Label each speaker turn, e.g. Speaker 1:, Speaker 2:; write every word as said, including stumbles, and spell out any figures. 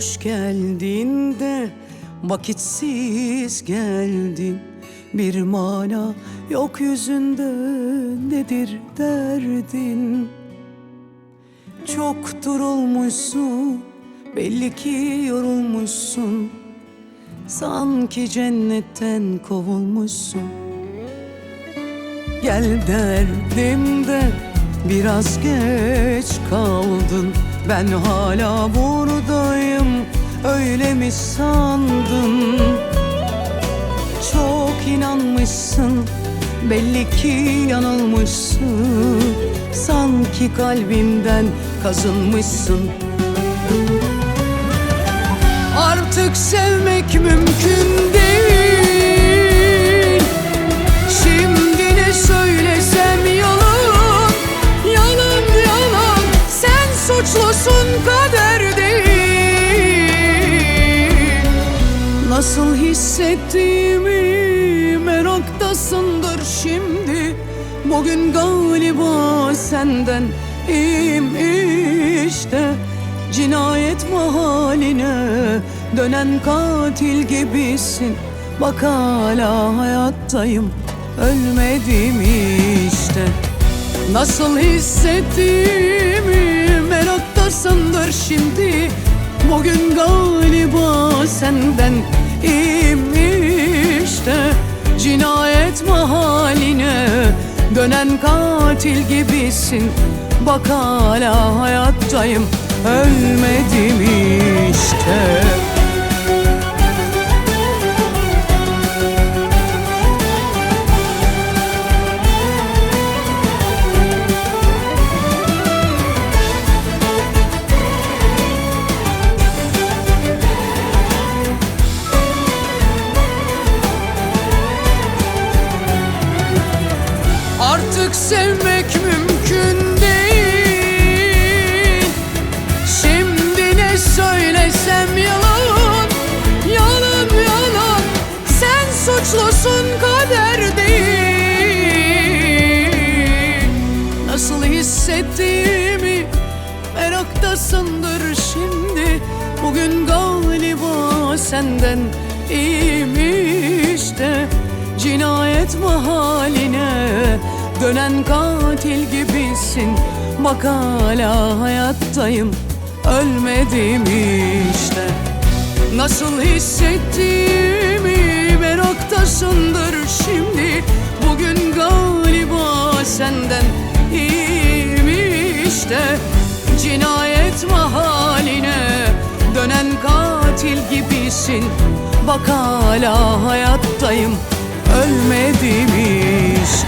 Speaker 1: Hoş geldin de vakitsiz geldin. Bir mana yok yüzünde, nedir derdin? Çok durulmuşsun, belli ki yorulmuşsun. Sanki cennetten kovulmuşsun. Gel derdim de biraz geç kaldın. Ben hala buradayım, öyle mi sandın? Çok inanmışsın, belli ki yanılmışsın. Sanki kalbimden kazınmışsın. Artık sevmek mümkün değil. Şimdi ne söylesem yalan, yalan yalan. Sen suçlusun, kader değil. Nasıl hissettiğimi meraktasındır şimdi. Bugün galiba senden iyiyim işte. Cinayet mahaline dönen katil gibisin. Bak hala hayattayım, ölmedim işte. Nasıl hissettiğimi meraktasındır şimdi. Bugün galiba senden iyiyim işte. Cinayet mahaline dönen katil gibisin. Bak hala hayattayım, ölmedim işte. Artık sevmek mümkün değil. Şimdi ne söylesem yalan, yalan yalan. Sen suçlusun, kader değil. Nasıl hissettiğimi meraktasındır şimdi. Bugün galiba senden iyiyim işte. Cinayet mahaline dönen katil gibisin. Bak hala hayattayım, ölmedim işte. Nasıl hissettiğimi meraktasındır şimdi. Bugün galiba senden iyiyim işte. Cinayet mahaline dönen katil gibisin. Bak hala hayattayım, ölmedim işte.